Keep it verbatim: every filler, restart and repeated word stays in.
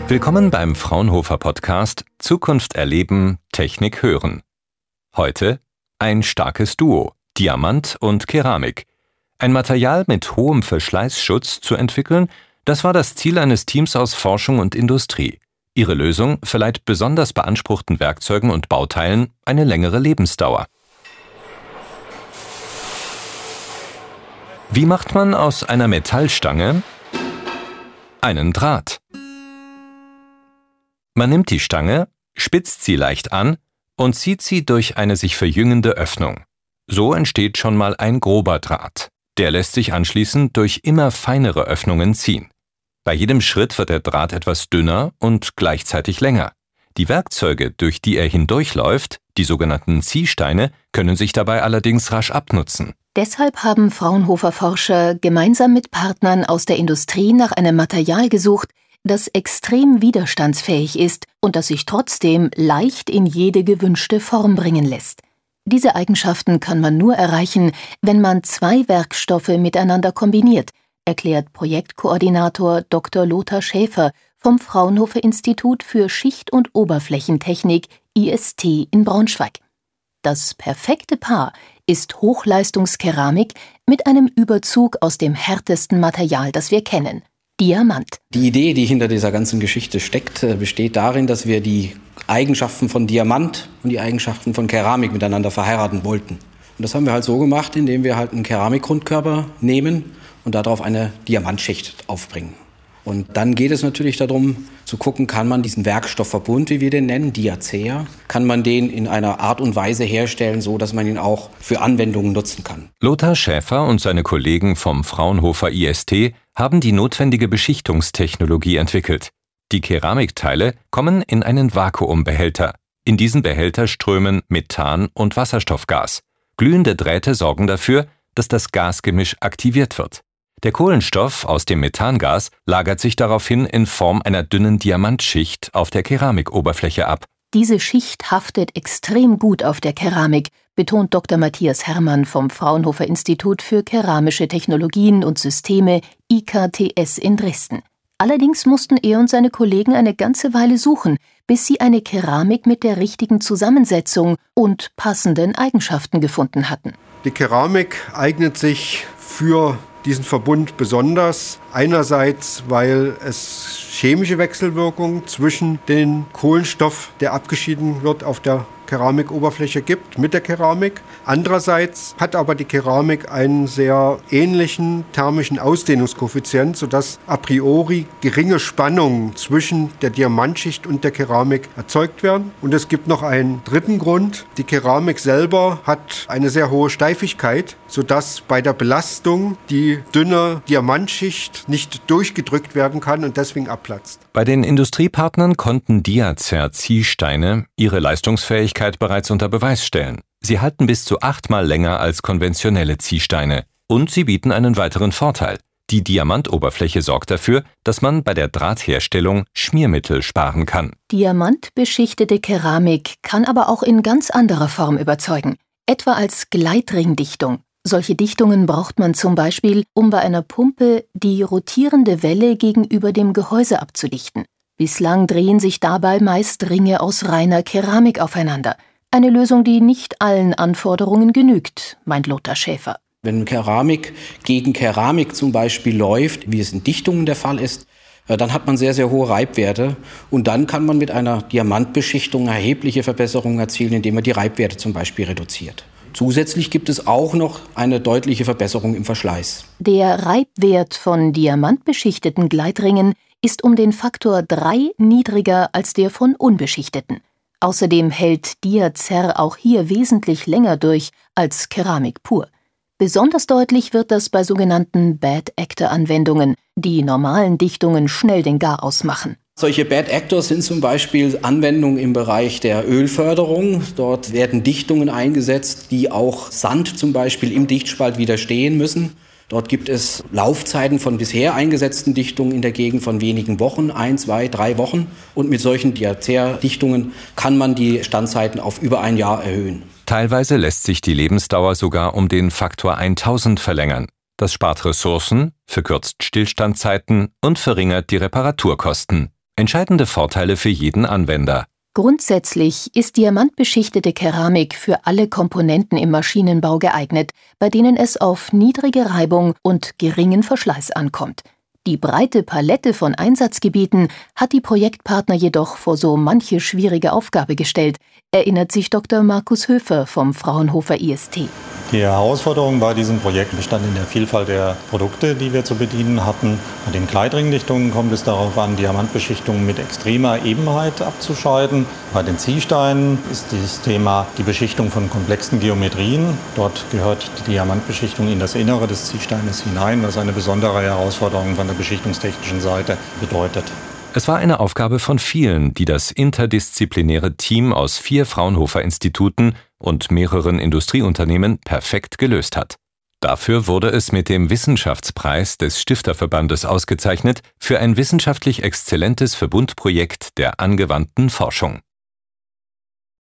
Willkommen beim Fraunhofer Podcast Zukunft erleben, Technik hören. Heute ein starkes Duo, Diamant und Keramik. Ein Material mit hohem Verschleißschutz zu entwickeln, das war das Ziel eines Teams aus Forschung und Industrie. Ihre Lösung verleiht besonders beanspruchten Werkzeugen und Bauteilen eine längere Lebensdauer. Wie macht man aus einer Metallstange einen Draht? Man nimmt die Stange, spitzt sie leicht an und zieht sie durch eine sich verjüngende Öffnung. So entsteht schon mal ein grober Draht. Der lässt sich anschließend durch immer feinere Öffnungen ziehen. Bei jedem Schritt wird der Draht etwas dünner und gleichzeitig länger. Die Werkzeuge, durch die er hindurchläuft, die sogenannten Ziehsteine, können sich dabei allerdings rasch abnutzen. Deshalb haben Fraunhofer-Forscher gemeinsam mit Partnern aus der Industrie nach einem Material gesucht, das extrem widerstandsfähig ist und das sich trotzdem leicht in jede gewünschte Form bringen lässt. Diese Eigenschaften kann man nur erreichen, wenn man zwei Werkstoffe miteinander kombiniert, erklärt Projektkoordinator Doktor Lothar Schäfer vom Fraunhofer Institut für Schicht- und Oberflächentechnik I S T in Braunschweig. Das perfekte Paar ist Hochleistungskeramik mit einem Überzug aus dem härtesten Material, das wir kennen: Diamant. Die Idee, die hinter dieser ganzen Geschichte steckt, besteht darin, dass wir die Eigenschaften von Diamant und die Eigenschaften von Keramik miteinander verheiraten wollten. Und das haben wir halt so gemacht, indem wir halt einen Keramikgrundkörper nehmen und darauf eine Diamantschicht aufbringen. Und dann geht es natürlich darum, zu gucken, kann man diesen Werkstoffverbund, wie wir den nennen, Diacer, kann man den in einer Art und Weise herstellen, so dass man ihn auch für Anwendungen nutzen kann. Lothar Schäfer und seine Kollegen vom Fraunhofer I S T haben die notwendige Beschichtungstechnologie entwickelt. Die Keramikteile kommen in einen Vakuumbehälter. In diesen Behälter strömen Methan und Wasserstoffgas. Glühende Drähte sorgen dafür, dass das Gasgemisch aktiviert wird. Der Kohlenstoff aus dem Methangas lagert sich daraufhin in Form einer dünnen Diamantschicht auf der Keramikoberfläche ab. Diese Schicht haftet extrem gut auf der Keramik, betont Doktor Matthias Herrmann vom Fraunhofer Institut für Keramische Technologien und Systeme I K T S in Dresden. Allerdings mussten er und seine Kollegen eine ganze Weile suchen, bis sie eine Keramik mit der richtigen Zusammensetzung und passenden Eigenschaften gefunden hatten. Die Keramik eignet sich für diesen Verbund besonders. Einerseits, weil es chemische Wechselwirkungen zwischen dem Kohlenstoff, der abgeschieden wird, auf der Keramikoberfläche gibt, mit der Keramik. Andererseits hat aber die Keramik einen sehr ähnlichen thermischen Ausdehnungskoeffizient, sodass a priori geringe Spannungen zwischen der Diamantschicht und der Keramik erzeugt werden. Und es gibt noch einen dritten Grund. Die Keramik selber hat eine sehr hohe Steifigkeit, sodass bei der Belastung die dünne Diamantschicht nicht durchgedrückt werden kann und deswegen abplatzt. Bei den Industriepartnern konnten Diacer-Ziehsteine ihre Leistungsfähigkeit bereits unter Beweis stellen. Sie halten bis zu achtmal länger als konventionelle Ziehsteine. Und sie bieten einen weiteren Vorteil. Die Diamantoberfläche sorgt dafür, dass man bei der Drahtherstellung Schmiermittel sparen kann. Diamantbeschichtete Keramik kann aber auch in ganz anderer Form überzeugen, etwa als Gleitringdichtung. Solche Dichtungen braucht man zum Beispiel, um bei einer Pumpe die rotierende Welle gegenüber dem Gehäuse abzudichten. Bislang drehen sich dabei meist Ringe aus reiner Keramik aufeinander. Eine Lösung, die nicht allen Anforderungen genügt, meint Lothar Schäfer. Wenn Keramik gegen Keramik zum Beispiel läuft, wie es in Dichtungen der Fall ist, dann hat man sehr, sehr hohe Reibwerte. Und dann kann man mit einer Diamantbeschichtung erhebliche Verbesserungen erzielen, indem man die Reibwerte zum Beispiel reduziert. Zusätzlich gibt es auch noch eine deutliche Verbesserung im Verschleiß. Der Reibwert von diamantbeschichteten Gleitringen ist um den Faktor drei niedriger als der von unbeschichteten. Außerdem hält Diacer auch hier wesentlich länger durch als Keramik pur. Besonders deutlich wird das bei sogenannten Bad-Actor-Anwendungen, die normalen Dichtungen schnell den Garaus machen. Solche Bad Actors sind zum Beispiel Anwendungen im Bereich der Ölförderung. Dort werden Dichtungen eingesetzt, die auch Sand zum Beispiel im Dichtspalt widerstehen müssen. Dort gibt es Laufzeiten von bisher eingesetzten Dichtungen in der Gegend von wenigen Wochen, ein, zwei, drei Wochen. Und mit solchen Diacer-Dichtungen kann man die Standzeiten auf über ein Jahr erhöhen. Teilweise lässt sich die Lebensdauer sogar um den Faktor tausend verlängern. Das spart Ressourcen, verkürzt Stillstandzeiten und verringert die Reparaturkosten. Entscheidende Vorteile für jeden Anwender. Grundsätzlich ist diamantbeschichtete Keramik für alle Komponenten im Maschinenbau geeignet, bei denen es auf niedrige Reibung und geringen Verschleiß ankommt. Die breite Palette von Einsatzgebieten hat die Projektpartner jedoch vor so manche schwierige Aufgabe gestellt, erinnert sich Doktor Markus Höfer vom Fraunhofer I S T. Die Herausforderung bei diesem Projekt bestand in der Vielfalt der Produkte, die wir zu bedienen hatten. Bei den Kleidringdichtungen kommt es darauf an, Diamantbeschichtungen mit extremer Ebenheit abzuscheiden. Bei den Ziehsteinen ist dieses Thema die Beschichtung von komplexen Geometrien. Dort gehört die Diamantbeschichtung in das Innere des Ziehsteines hinein, was eine besondere Herausforderung von der beschichtungstechnischen Seite bedeutet. Es war eine Aufgabe von vielen, die das interdisziplinäre Team aus vier Fraunhofer-Instituten und mehreren Industrieunternehmen perfekt gelöst hat. Dafür wurde es mit dem Wissenschaftspreis des Stifterverbandes ausgezeichnet für ein wissenschaftlich exzellentes Verbundprojekt der angewandten Forschung.